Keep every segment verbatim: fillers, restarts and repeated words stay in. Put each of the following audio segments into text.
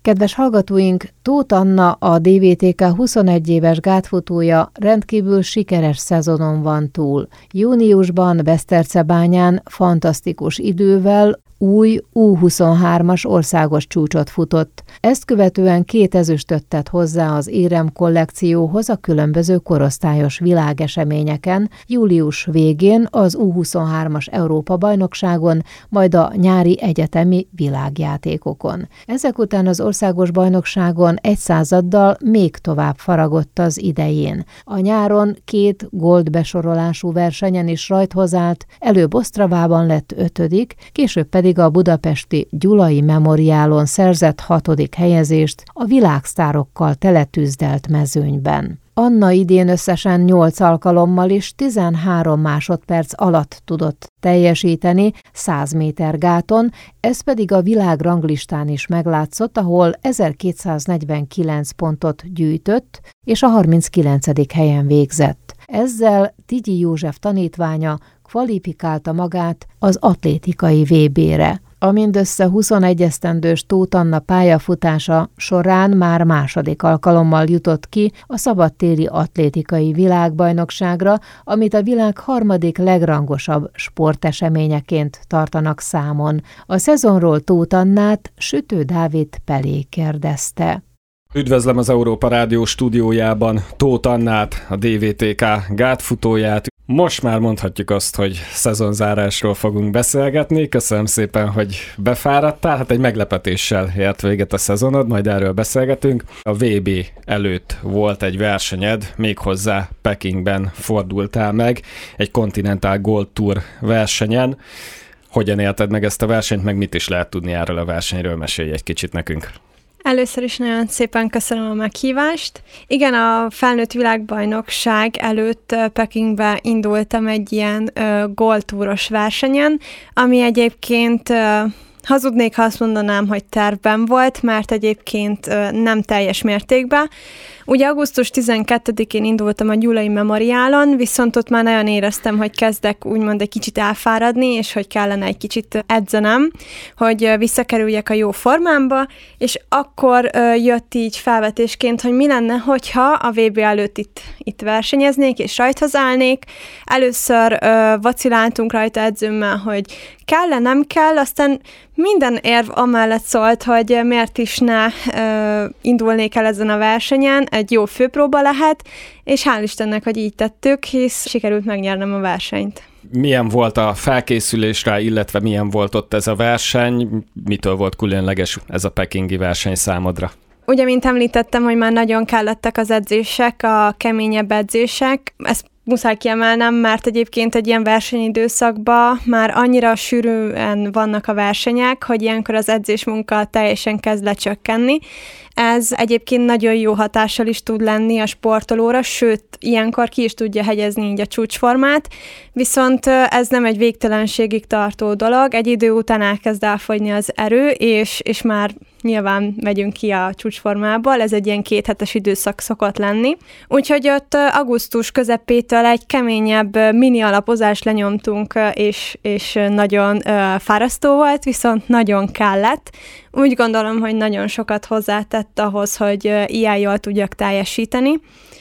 Kedves hallgatóink, Tóth Anna, a dé vé té ká huszonegy éves gátfutója rendkívül sikeres szezonon van túl. Júniusban Beszterczebányán fantasztikus idővel új U huszonhármas országos csúcsot futott. Ezt követően két ezüstöt tett hozzá az Érem kollekcióhoz a különböző korosztályos világeseményeken, július végén az U huszonhármas Európa-bajnokságon, majd a nyári egyetemi világjátékokon. Ezek után az országos bajnokságon egy századdal még tovább faragott az idején. A nyáron két gold besorolású versenyen is rajthoz állt, előbb Ostravában lett ötödik, később pedig a budapesti Gyulai Memoriálon szerzett hatodik helyezést a világsztárokkal teletűzdelt mezőnyben. Anna idén összesen nyolc alkalommal is tizenhárom másodperc alatt tudott teljesíteni száz méter gáton, ez pedig a világranglistán is meglátszott, ahol ezerkétszáznegyvenkilenc pontot gyűjtött, és a harminckilencedik helyen végzett. Ezzel Tigyi József tanítványa kvalifikálta magát az atlétikai vé bére. A mindössze huszonegy esztendős Tóth Anna pályafutása során már második alkalommal jutott ki a szabadtéri atlétikai világbajnokságra, amit a világ harmadik legrangosabb sporteseményeként tartanak számon. A szezonról Tóth Annát Sütő Dávid Pelé kérdezte. Üdvözlöm az Európa Rádió stúdiójában Tóth Annát, a dé vé té ká gátfutóját. Most már mondhatjuk azt, hogy szezonzárásról fogunk beszélgetni. Köszönöm szépen, hogy befáradtál. Hát egy meglepetéssel ért véget a szezonod, majd erről beszélgetünk. A vé bé előtt volt egy versenyed, méghozzá Pekingben fordultál meg, egy Continental Gold Tour versenyen. Hogyan élted meg ezt a versenyt, meg mit is lehet tudni erről a versenyről? Mesélj egy kicsit nekünk. Először is nagyon szépen köszönöm a meghívást. Igen, a felnőtt világbajnokság előtt Pekingbe indultam egy ilyen uh, Gold Touros versenyen, ami egyébként uh, hazudnék, ha azt mondanám, hogy tervben volt, mert egyébként uh, nem teljes mértékben. Ugye augusztus tizenkettedikén indultam a Gyulai Memoriálon, viszont ott már nagyon éreztem, hogy kezdek úgymond egy kicsit elfáradni, és hogy kellene egy kicsit edzenem, hogy visszakerüljek a jó formámba, és akkor uh, jött így felvetésként, hogy mi lenne, hogyha a vé bé előtt itt, itt versenyeznék, és rajthoz állnék. Először uh, vaciláltunk rajta edzőmmel, hogy kell-e, nem kell, aztán minden érv amellett szólt, hogy miért is ne uh, indulnék el ezen a versenyen, egy jó főpróba lehet, és hál' Istennek, hogy így tettük, hisz sikerült megnyernem a versenyt. Milyen volt a felkészülés rá, illetve milyen volt ott ez a verseny? Mitől volt különleges ez a pekingi verseny számodra? Ugye, mint említettem, hogy már nagyon kellettek az edzések, a keményebb edzések, ezt muszáj kiemelnem, mert egyébként egy ilyen versenyidőszakban már annyira sűrűen vannak a versenyek, hogy ilyenkor az edzésmunka teljesen kezd lecsökkenni. Ez egyébként nagyon jó hatással is tud lenni a sportolóra, sőt, ilyenkor ki is tudja hegyezni így a csúcsformát, viszont ez nem egy végtelenségig tartó dolog, egy idő után elkezd elfogyni az erő, és, és már nyilván megyünk ki a csúcsformából, ez egy ilyen kéthetes időszak szokott lenni. Úgyhogy ott augusztus közepétől egy keményebb mini alapozást lenyomtunk, és, és nagyon fárasztó volt, viszont nagyon kellett. Úgy gondolom, hogy nagyon sokat hozzátett ahhoz, hogy ilyen jól tudjak teljesíteni.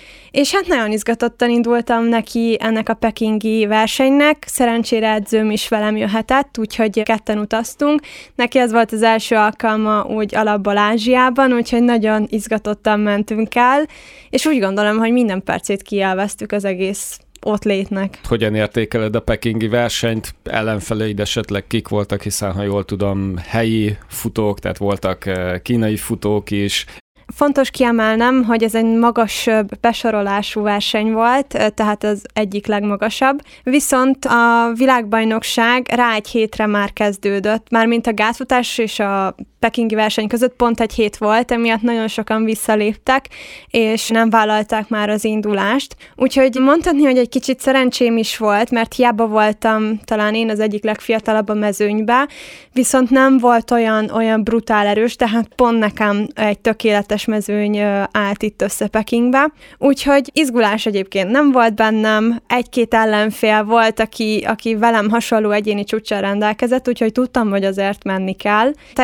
És hát nagyon izgatottan indultam neki ennek a pekingi versenynek, szerencsére edzőm is velem jöhetett, úgyhogy ketten utaztunk. Neki ez volt az első alkalma úgy alapból Ázsiában, úgyhogy nagyon izgatottan mentünk el, és úgy gondolom, hogy minden percét kielveztük az egész ott létnek. Hogyan értékeled a pekingi versenyt? Ellenfeleid esetleg kik voltak, hiszen ha jól tudom, helyi futók, tehát voltak kínai futók is. Fontos kiemelnem, hogy ez egy magas besorolású verseny volt, tehát az egyik legmagasabb, viszont a világbajnokság rá egy hétre már kezdődött, mármint a gátfutás és a pekingi verseny között pont egy hét volt, emiatt nagyon sokan visszaléptek, és nem vállalták már az indulást. Úgyhogy mondhatni, hogy egy kicsit szerencsém is volt, mert hiába voltam talán én az egyik legfiatalabb a mezőnybe, viszont nem volt olyan, olyan brutál erős, tehát pont nekem egy tökéletes mezőny állt itt össze Pekingbe. Úgyhogy izgulás egyébként nem volt bennem, egy-két ellenfél volt, aki, aki velem hasonló egyéni csúccsal rendelkezett, úgyhogy tudtam, hogy azért menni kell. Teljesen el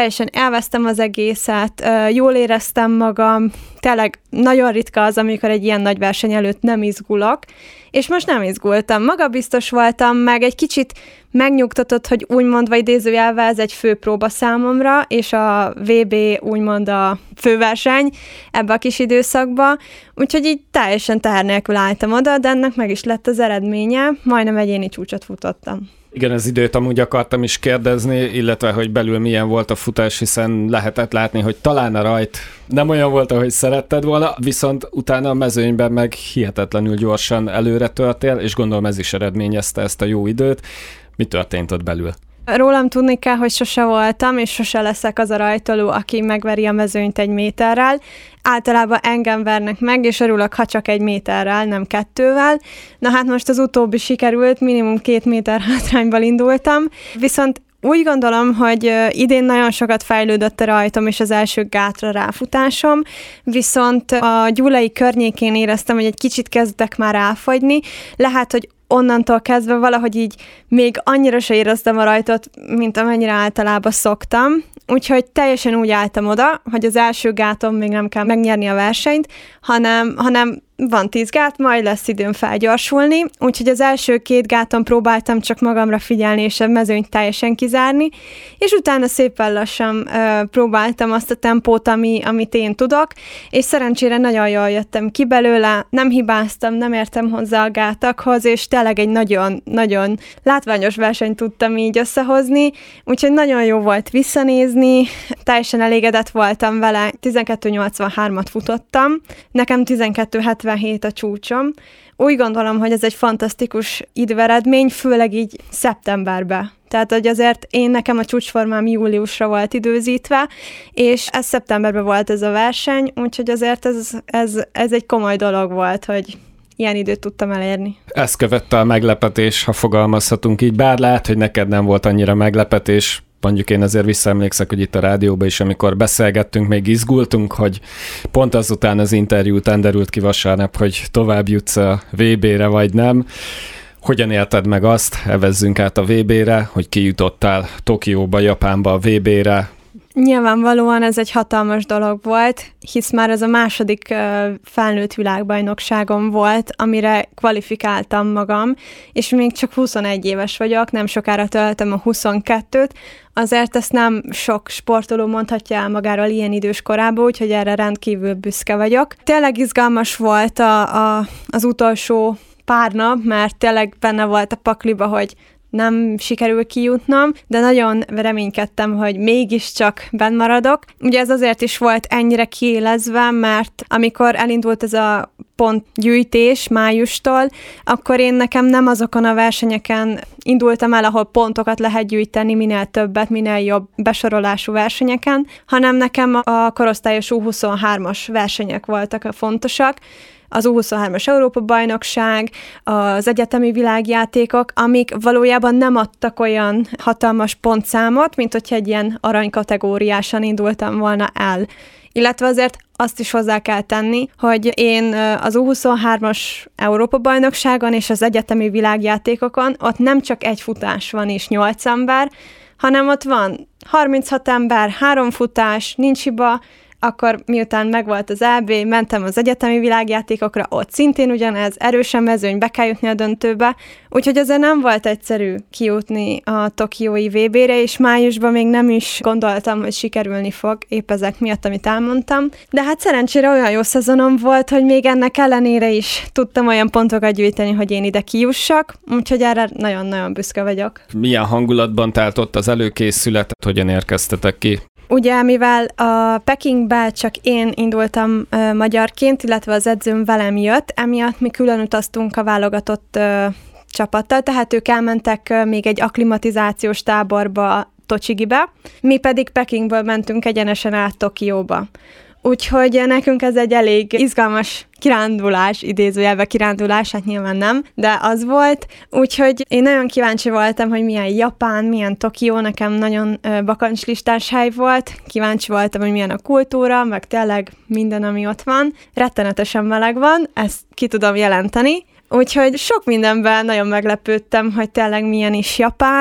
élveztem az egészet, jól éreztem magam, tényleg nagyon ritka az, amikor egy ilyen nagy verseny előtt nem izgulok, és most nem izgultam. Magabiztos voltam, meg egy kicsit megnyugtatott, hogy úgymond, vagy idézőjelve ez egy főpróba számomra, és a vé bé úgymond a főverseny ebbe a kis időszakba, úgyhogy így teljesen teher nélkül álltam oda, de ennek meg is lett az eredménye, majdnem egyéni csúcsot futottam. Igen, az időt amúgy akartam is kérdezni, illetve, hogy belül milyen volt a futás, hiszen lehetett látni, hogy talán a rajt nem olyan volt, ahogy szeretted volna, viszont utána a mezőnyben meg hihetetlenül gyorsan előre törtél, és gondolom ez is eredményezte ezt a jó időt. Mi történt ott belül? Rólam tudni kell, hogy sose voltam, és sose leszek az a rajtoló, aki megveri a mezőnyt egy méterrel. Általában engem vernek meg, és örülök, ha csak egy méterrel, nem kettővel. Na hát most az utóbbi sikerült, minimum két méter hátrányból indultam, viszont úgy gondolom, hogy idén nagyon sokat fejlődött a rajtom és az első gátra ráfutásom, viszont a Gyulai környékén éreztem, hogy egy kicsit kezdek már ráfagyni. Lehet, hogy onnantól kezdve valahogy így még annyira se éreztem a rajtot, mint amennyire általában szoktam. Úgyhogy teljesen úgy álltam oda, hogy az első gáton még nem kell megnyerni a versenyt, hanem, hanem van tíz gát, majd lesz időm felgyorsulni, úgyhogy az első két gáton próbáltam csak magamra figyelni, és a mezőnyt teljesen kizárni, és utána szépen lassan ö, próbáltam azt a tempót, ami, amit én tudok, és szerencsére nagyon jól jöttem ki belőle, nem hibáztam, nem értem hozzá a gátakhoz, és tényleg egy nagyon-nagyon látványos versenyt tudtam így összehozni, úgyhogy nagyon jó volt visszanézni, teljesen elégedett voltam vele, tizenkettő nyolcvanhármat futottam, nekem tizenkettő hetvenhét a csúcsom. Úgy gondolom, hogy ez egy fantasztikus időeredmény, főleg így szeptemberben. Tehát, hogy azért én nekem a csúcsformám júliusra volt időzítve, és ez szeptemberben volt ez a verseny, úgyhogy azért ez, ez, ez egy komoly dolog volt, hogy ilyen időt tudtam elérni. Ezt követte a meglepetés, ha fogalmazhatunk így, bár lehet, hogy neked nem volt annyira meglepetés. Mondjuk én azért visszaemlékszek, hogy itt a rádióban is, amikor beszélgettünk, még izgultunk, hogy pont azután az interjú után derült ki vasárnap, hogy tovább jutsz a vé bére vagy nem. Hogyan élted meg azt, evezzünk át a vé bére, hogy kijutottál Tokióba, Japánba a vé bére? Nyilvánvalóan ez egy hatalmas dolog volt, hisz már ez a második uh, felnőtt világbajnokságom volt, amire kvalifikáltam magam, és még csak huszonegy éves vagyok, nem sokára töltöm a huszonkettőt, azért ezt nem sok sportoló mondhatja el magáról ilyen idős korában, úgyhogy erre rendkívül büszke vagyok. Tényleg izgalmas volt a, a, az utolsó pár nap, mert tényleg benne volt a pakliba, hogy nem sikerül kijutnom, de nagyon reménykedtem, hogy mégiscsak benn maradok. Ugye ez azért is volt ennyire kiélezve, mert amikor elindult ez a pontgyűjtés májustól, akkor én nekem nem azokon a versenyeken indultam el, ahol pontokat lehet gyűjteni, minél többet, minél jobb besorolású versenyeken, hanem nekem a korosztályos U huszonhármas versenyek voltak a fontosak, az U huszonhármas Európa-bajnokság, az egyetemi világjátékok, amik valójában nem adtak olyan hatalmas pontszámot, mint hogyha egy ilyen aranykategóriásan indultam volna el. Illetve azért azt is hozzá kell tenni, hogy én az U huszonhármas Európa-bajnokságon és az egyetemi világjátékokon ott nem csak egy futás van és nyolc ember, hanem ott van harminchat ember, három futás, nincs hiba. Akkor miután megvolt az é bé, mentem az egyetemi világjátékokra, ott szintén ugyanez, erősen mezőny, be kell jutni a döntőbe, úgyhogy azért nem volt egyszerű kijutni a tokiói vé bére, és májusban még nem is gondoltam, hogy sikerülni fog, épp ezek miatt, amit elmondtam. De hát szerencsére olyan jó szezonom volt, hogy még ennek ellenére is tudtam olyan pontokat gyűjteni, hogy én ide kijussak, úgyhogy erre nagyon-nagyon büszke vagyok. Milyen hangulatban telt ott az előkészület, hogyan érkeztetek ki? Ugye, mivel a Pekingbe csak én indultam uh, magyarként, illetve az edzőm velem jött, emiatt mi külön utaztunk a válogatott uh, csapattal, tehát ők elmentek uh, még egy akklimatizációs táborba, Tocsigibe, mi pedig Pekingből mentünk egyenesen át Tokióba. Úgyhogy nekünk ez egy elég izgalmas kirándulás, idézőjelben kirándulás, hát nyilván nem, de az volt. Úgyhogy én nagyon kíváncsi voltam, hogy milyen Japán, milyen Tokió, nekem nagyon bakancslistás hely volt. Kíváncsi voltam, hogy milyen a kultúra, meg tényleg minden, ami ott van. Rettenetesen meleg van, ezt ki tudom jelenteni. Úgyhogy sok mindenben nagyon meglepődtem, hogy tényleg milyen is Japán.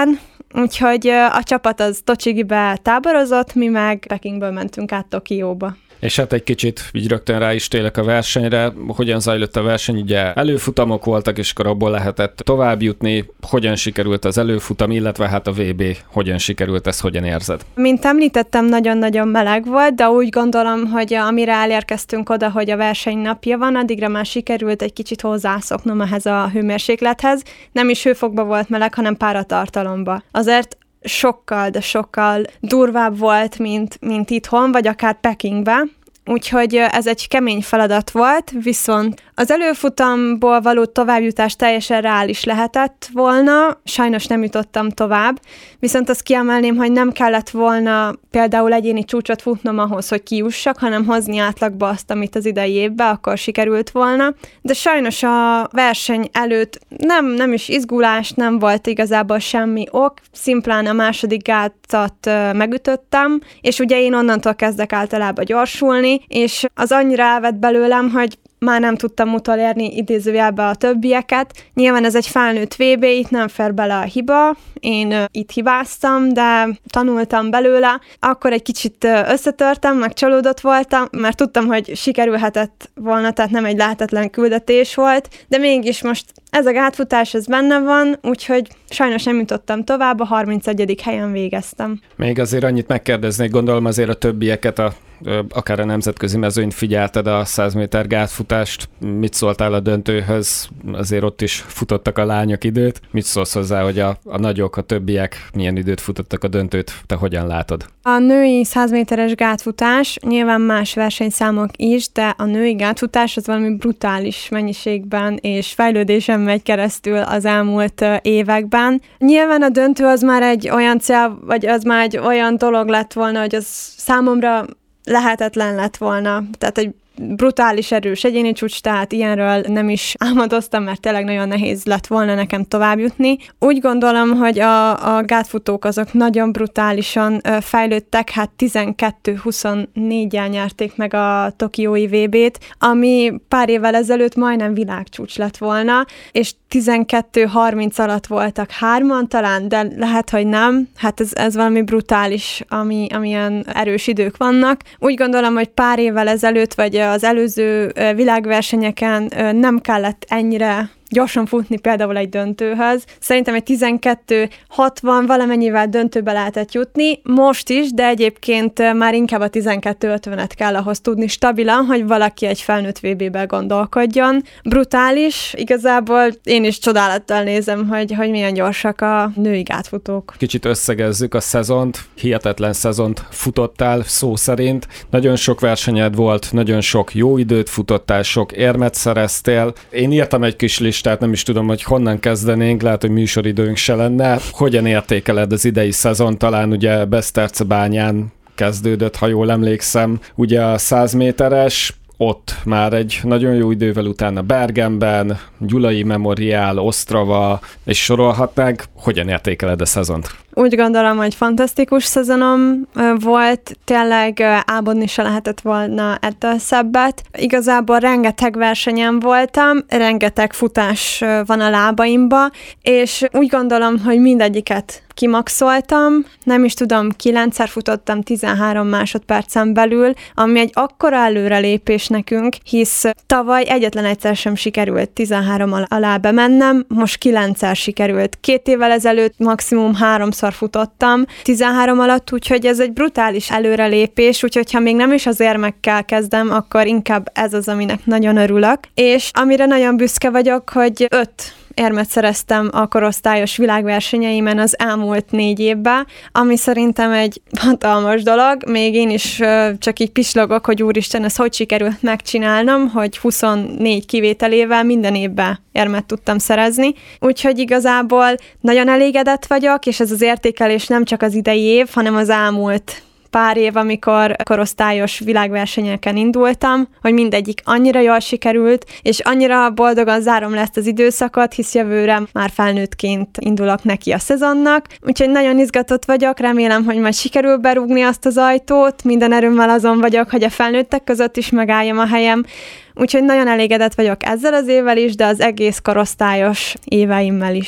úgyhogy a csapat az Tocsigibe táborozott, mi meg Pekingből mentünk át Tokióba. És hát egy kicsit így rögtön rá is télek a versenyre. Hogyan zajlott a verseny? Ugye előfutamok voltak, és akkor abból lehetett tovább jutni. Hogyan sikerült az előfutam, illetve hát a vé bé hogyan sikerült, ezt hogyan érzed? Mint említettem, nagyon-nagyon meleg volt, de úgy gondolom, hogy amire elérkeztünk oda, hogy a verseny napja van, addigra már sikerült egy kicsit hozzászoknom ehhez a hőmérséklethez. Nem is hőfokba volt meleg, hanem páratartalomba. Azért sokkal, de sokkal durvább volt, mint, mint itthon, vagy akár Pekingben. Úgyhogy ez egy kemény feladat volt, viszont az előfutamból való továbbjutás teljesen reális lehetett volna, sajnos nem jutottam tovább, viszont azt kiemelném, hogy nem kellett volna például egyéni csúcsot futnom ahhoz, hogy kijussak, hanem hozni átlagba azt, amit az idei évben akkor sikerült volna. De sajnos a verseny előtt nem, nem is izgulás, nem volt igazából semmi ok, szimplán a második gátat megütöttem, és ugye én onnantól kezdek általában gyorsulni, és az annyira elvett belőlem, hogy már nem tudtam utolérni idézőjelbe a többieket. Nyilván ez egy felnőtt vé bé, itt nem fér bele a hiba, én uh, itt hibáztam, de tanultam belőle. Akkor egy kicsit uh, összetörtem, meg csalódott voltam, mert tudtam, hogy sikerülhetett volna, tehát nem egy lehetetlen küldetés volt, de mégis most ez a gátfutás, ez benne van, úgyhogy sajnos nem jutottam tovább, a harmincegyedik helyen végeztem. Még azért annyit megkérdeznék, gondolom azért a többieket, a, akár a nemzetközi mezőnyt figyelted a száz méter gátfutást, mit szóltál a döntőhöz? Azért ott is futottak a lányok időt. Mit szólsz hozzá, hogy a, a nagyok, a többiek milyen időt futottak a döntőt? Te hogyan látod? A női száz méteres gátfutás, nyilván más versenyszámok is, de a női gátfutás az valami brutális mennyiségben és fejlődésen megy keresztül az elmúlt években. Nyilván a döntő az már egy olyan cél, vagy az már egy olyan dolog lett volna, hogy az számomra lehetetlen lett volna. Tehát egy brutális erős egyéni csúcs, tehát ilyenről nem is álmodoztam, mert tényleg nagyon nehéz lett volna nekem továbbjutni. Úgy gondolom, hogy a, a gátfutók azok nagyon brutálisan ö, fejlődtek, hát tizenkettő huszonnéggyel nyerték meg a tokiói vé bét, ami pár évvel ezelőtt majdnem világcsúcs lett volna, és tizenkettő harminc alatt voltak hárman talán, de lehet, hogy nem. Hát ez, ez valami brutális, ami, amilyen erős idők vannak. Úgy gondolom, hogy pár évvel ezelőtt, vagy az előző világversenyeken nem kellett ennyire gyorsan futni például egy döntőhöz. Szerintem egy tizenkettő hatvan valamennyivel döntőbe lehetett jutni, most is, de egyébként már inkább a tizenkettő ötvenet kell ahhoz tudni stabilan, hogy valaki egy felnőtt vé bébe gondolkodjon. Brutális, igazából én is csodálattal nézem, hogy, hogy milyen gyorsak a női gátfutók. Kicsit összegezzük a szezont, hihetetlen szezont futottál szó szerint, nagyon sok versenyed volt, nagyon sok jó időt futottál, sok érmet szereztél. Én írtam egy kis listát, tehát nem is tudom, hogy honnan kezdenénk, lehet, hogy műsoridőnk se lenne. Hogyan értékeled az idei szezon? Talán ugye Besztercebányán kezdődött, ha jól emlékszem. Ugye a száz méteres, ott már egy nagyon jó idővel utána Bergenben, Gyulai Memoriál, Ostrava, és sorolhatnánk. Hogyan értékeled a szezont? Úgy gondolom, hogy fantasztikus szezonom volt, tényleg álmodni se lehetett volna ettől szebbet. Igazából rengeteg versenyen voltam, rengeteg futás van a lábaimba, és úgy gondolom, hogy mindegyiket kimaxoltam, nem is tudom, kilencszer futottam tizenhárom másodpercen belül, ami egy akkora előrelépés nekünk, hisz tavaly egyetlen egyszer sem sikerült tizenhárom alá bemennem, most kilencszer sikerült. Két évvel ezelőtt maximum háromszor futottam tizenhárom alatt, úgyhogy ez egy brutális előrelépés, úgyhogy ha még nem is az érmekkel kezdem, akkor inkább ez az, aminek nagyon örülök. És amire nagyon büszke vagyok, hogy öt érmet szereztem a korosztályos világversenyeimen az elmúlt négy évben, ami szerintem egy hatalmas dolog. Még én is csak így pislogok, hogy úristen, ez hogy sikerült megcsinálnom, hogy huszonnégy kivételével minden évben érmet tudtam szerezni. Úgyhogy igazából nagyon elégedett vagyok, és ez az értékelés nem csak az idei év, hanem az elmúlt pár év, amikor korosztályos világversenyeken indultam, hogy mindegyik annyira jól sikerült, és annyira boldogan zárom le ezt az időszakot, hisz jövőre már felnőttként indulok neki a szezonnak. Úgyhogy nagyon izgatott vagyok, remélem, hogy majd sikerül berúgni azt az ajtót, minden erőmmel azon vagyok, hogy a felnőttek között is megálljam a helyem. Úgyhogy nagyon elégedett vagyok ezzel az évvel is, de az egész korosztályos éveimmel is.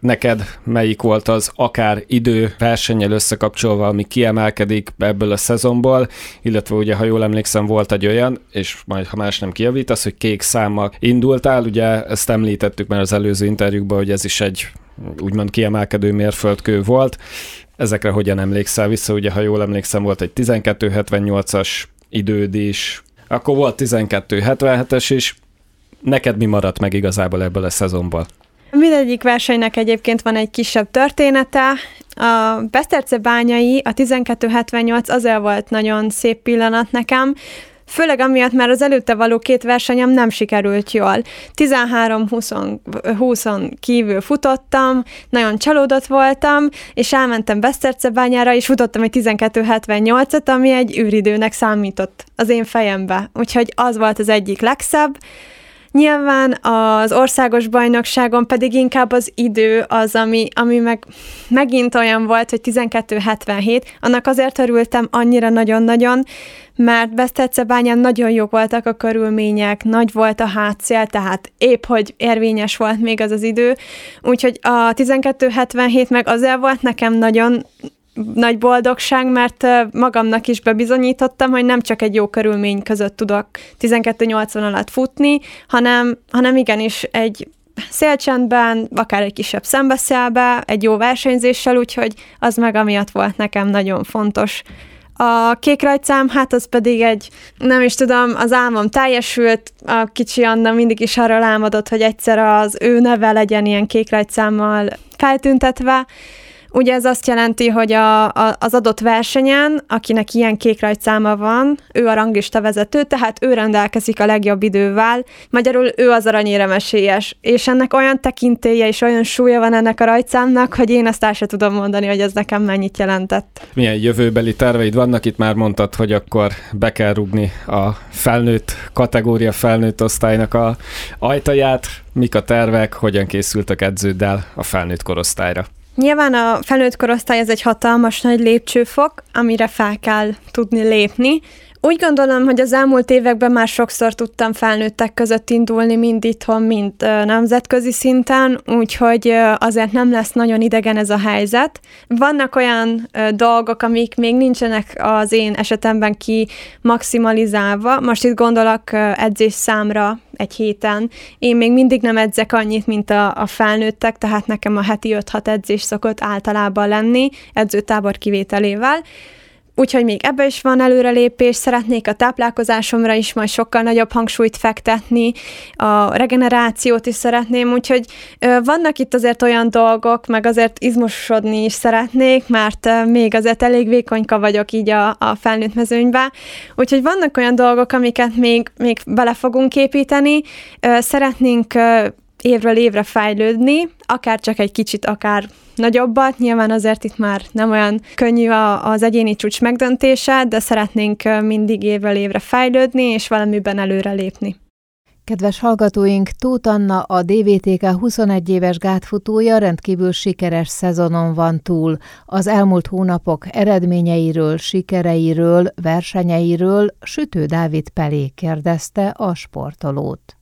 neked melyik volt az akár idő versennyel összekapcsolva, ami kiemelkedik ebből a szezonból, illetve ugye, ha jól emlékszem, volt egy olyan, és majd ha más nem kijavítasz, hogy kék számmal indultál, ugye ezt említettük már az előző interjúkban, hogy ez is egy úgymond kiemelkedő mérföldkő volt. Ezekre hogyan emlékszel vissza? Ugye, ha jól emlékszem, volt egy tizenkettő hetvennyolcas időd is, akkor volt tizenkettő hetvenhetes is. Neked mi maradt meg igazából ebből a szezonból? Mindegyik versenynek egyébként van egy kisebb története. A Besztercebányai, a tizenkettő hetvennyolc azért volt nagyon szép pillanat nekem, főleg amiatt már az előtte való két versenyem nem sikerült jól. tizenhárom húszon kívül futottam, nagyon csalódott voltam, és elmentem Besztercebányára, és futottam egy tizenkettő hetvennyolcat, ami egy űridőnek számított az én fejembe. Úgyhogy az volt az egyik legszebb. Nyilván az országos bajnokságon pedig inkább az idő az, ami, ami meg megint olyan volt, hogy tizenkettő hetvenhét, annak azért örültem annyira nagyon-nagyon, mert Besztercebányán nagyon jók voltak a körülmények, nagy volt a hátszél, tehát épp, hogy érvényes volt még az az idő, úgyhogy a tizenkettő hetvenhét meg azért volt nekem nagyon nagy boldogság, mert magamnak is bebizonyítottam, hogy nem csak egy jó körülmény között tudok tizenkettő nyolcvan alatt futni, hanem, hanem igenis egy szélcsendben, akár egy kisebb szembeszélbe, egy jó versenyzéssel, úgyhogy az meg amiatt volt nekem nagyon fontos. A kék rajtszám, hát az pedig egy, nem is tudom, az álmom teljesült, a kicsi Anna mindig is arra álmodott, hogy egyszer az ő neve legyen ilyen kék rajtszámmal feltüntetve. Ugye ez azt jelenti, hogy a, a, az adott versenyen, akinek ilyen kék rajtszáma van, ő a ranglista vezető, tehát ő rendelkezik a legjobb idővel, magyarul ő az aranyérem esélyes, és ennek olyan tekintélye és olyan súlya van ennek a rajtszámnak, hogy én ezt el sem tudom mondani, hogy ez nekem mennyit jelentett. Milyen jövőbeli terveid vannak? Itt már mondtad, hogy akkor be kell rúgni a felnőtt kategória, felnőtt osztálynak a ajtaját. Mik a tervek, hogyan készültek edződdel a felnőtt korosztályra? Nyilván a felnőtt korosztály ez egy hatalmas nagy lépcsőfok, amire fel kell tudni lépni. Úgy gondolom, hogy az elmúlt években már sokszor tudtam felnőttek között indulni, mind itthon, mind nemzetközi szinten, úgyhogy azért nem lesz nagyon idegen ez a helyzet. Vannak olyan dolgok, amik még nincsenek az én esetemben ki maximalizálva. Most itt gondolok edzés számra egy héten. Én még mindig nem edzek annyit, mint a, a felnőttek, tehát nekem a heti öt-hat edzés szokott általában lenni, edzőtábor kivételével. Úgyhogy még ebbe is van előrelépés, szeretnék a táplálkozásomra is majd sokkal nagyobb hangsúlyt fektetni, a regenerációt is szeretném, úgyhogy ö, vannak itt azért olyan dolgok, meg azért izmosodni is szeretnék, mert ö, még azért elég vékonyka vagyok így a, a felnőtt mezőnybe, úgyhogy vannak olyan dolgok, amiket még, még bele fogunk építeni, ö, szeretnénk ö, évről évre fejlődni, akár csak egy kicsit, akár nagyobbat. Nyilván azért itt már nem olyan könnyű az egyéni csúcs megdöntése, de szeretnénk mindig évről évre fejlődni, és valamiben előrelépni. Kedves hallgatóink, Tóth Anna, a dé vé té ká huszonegy éves gátfutója rendkívül sikeres szezonon van túl. Az elmúlt hónapok eredményeiről, sikereiről, versenyeiről Sütő Dávid Pelé kérdezte a sportolót.